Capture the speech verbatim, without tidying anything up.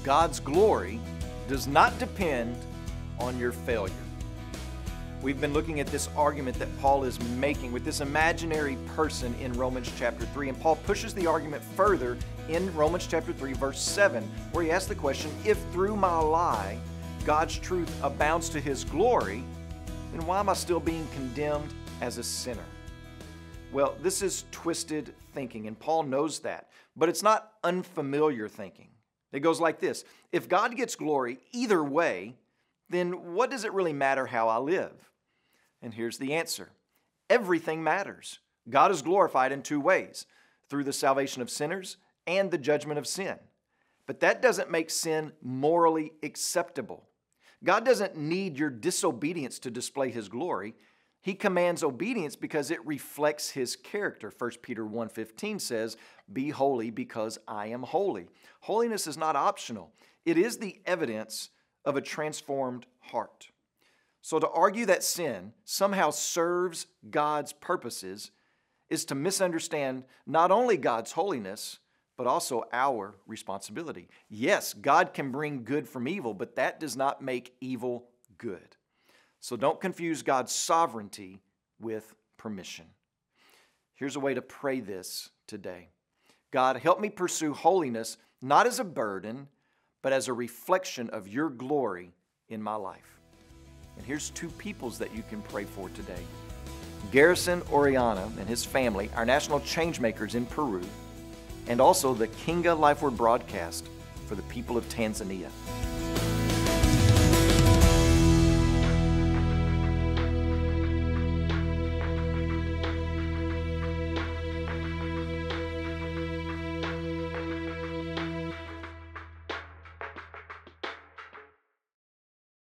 God's glory does not depend on your failure. We've been looking at this argument that Paul is making with this imaginary person in Romans chapter three, and Paul pushes the argument further in Romans chapter three, verse seven, where he asks the question, if through my lie God's truth abounds to His glory, then why am I still being condemned as a sinner? Well, this is twisted thinking, and Paul knows that, but it's not unfamiliar thinking. It goes like this: if God gets glory either way, then what does it really matter how I live? And here's the answer. Everything matters. God is glorified in two ways, through the salvation of sinners and the judgment of sin. But that doesn't make sin morally acceptable. God doesn't need your disobedience to display His glory. He commands obedience because it reflects His character. First Peter one fifteen says, "Be holy because I am holy." Holiness is not optional. It is the evidence of a transformed heart. So to argue that sin somehow serves God's purposes is to misunderstand not only God's holiness, but also our responsibility. Yes, God can bring good from evil, but that does not make evil good. So don't confuse God's sovereignty with permission. Here's a way to pray this today. God, help me pursue holiness not as a burden, but as a reflection of your glory in my life. And here's two peoples that you can pray for today. Garrison Oriana and his family, our national changemakers in Peru, and also the Kinga Life Word broadcast for the people of Tanzania.